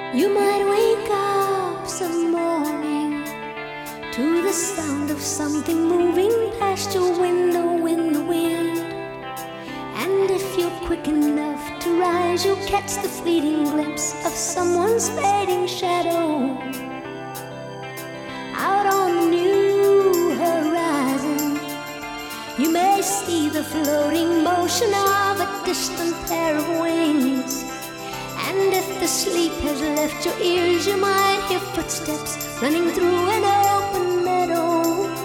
You might wake up some morning to the sound of something moving past your window in the wind. And if you're quick enough to rise, you'll catch the fleeting glimpse of someone's fading shadow out on the new horizon. You may see the floating motion of a distant pair of wings. And if the sleep has left your ears, you might hear footsteps running through an open meadow.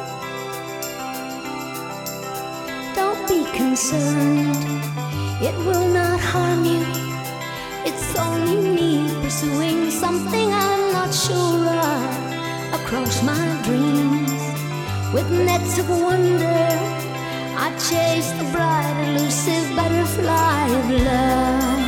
Don't be concerned, it will not harm you. It's only me pursuing something I'm not sure of. Across my dreams, with nets of wonder, I chase the bright, elusive butterfly of love.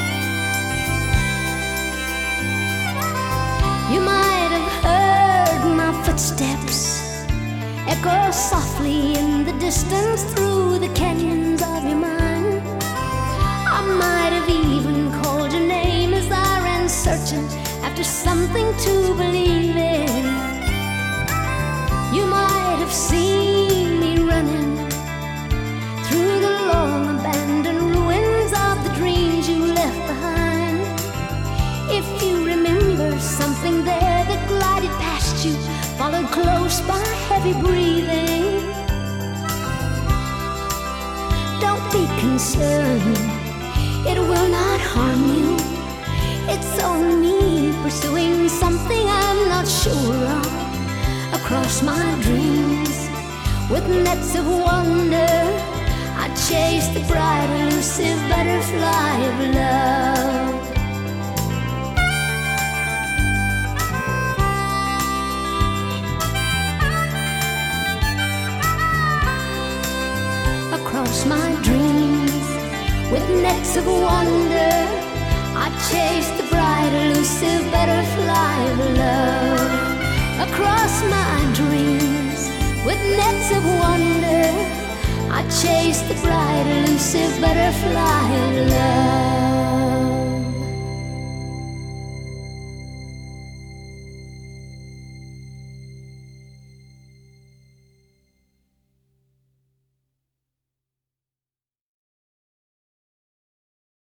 You might have heard my footsteps echo softly in the distance through the canyons of your mind. I might have even called your name as I ran searching after something to believe in. You might have seen me running through the long abandoned ruins of the dreams you left behind. If you remember something there that glided past you, followed close by heavy breathing, don't be concerned, it will not harm you. It's only me pursuing something I'm not sure of. Across my dreams, with nets of wonder, I chase the bright, elusive butterfly of love. Across my dreams, with nets of wonder, I chase the bright, elusive butterfly of love. Across my dreams, with nets of wonder, I chase the bright, elusive butterfly of love.